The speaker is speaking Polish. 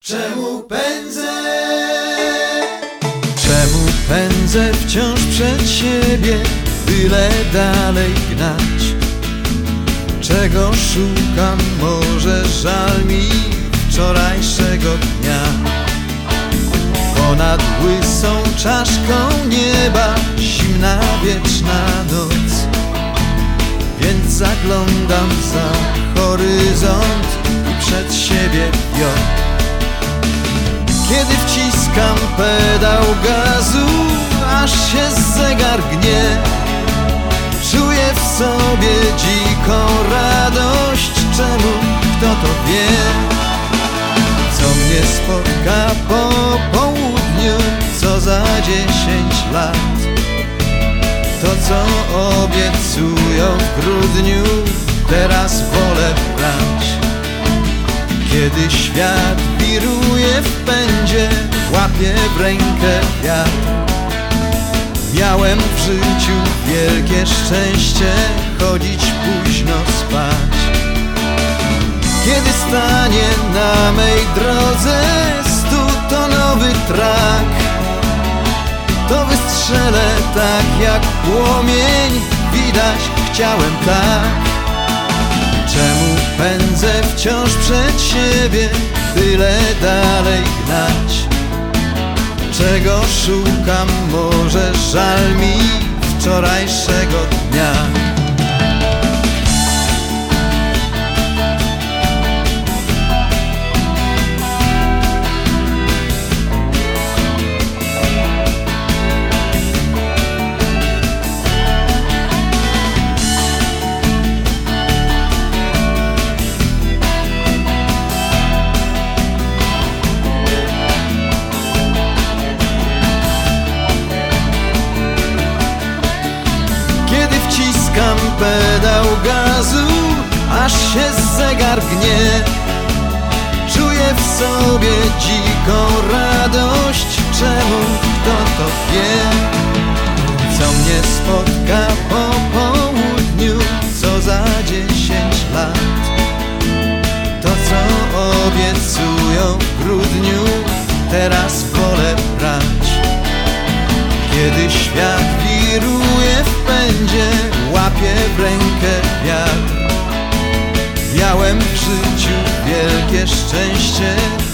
Czemu pędzę? Czemu pędzę wciąż przed siebie, byle dalej gnać? Czego szukam, może żal mi wczorajszego dnia? Ponad łysą czaszką nieba zimna wieczna noc, więc zaglądam za horyzont i przed siebie wiot. Kiedy wciskam pedał gazu, aż się zegar gnie, czuję w sobie dziką radość. Czemu? Kto to wie? Co mnie spotka po południu, co za 10 lat? To co obiecują w grudniu, teraz wolę brać. Kiedy świat wiruje w pędzie, łapię w rękę wiatr. Miałem w życiu wielkie szczęście, chodzić późno spać. Kiedy stanie na mej drodze 100-tonowy trak, to wystrzelę tak jak płomień, widać chciałem tak. Czemu pędzę wciąż przed siebie, tyle dalej gnać? Czego szukam, może żal mi wczorajszego dnia? Wciskam pedał gazu, aż się zegar gnie, czuję w sobie dziką radość. Czemu? Kto to wie? Co mnie spotka po południu, co za 10 lat? To co obiecują w grudniu, teraz wolę brać. Kiedy świat wiruje w pędzie, łapię w rękę wiatr. Miałem w życiu wielkie szczęście,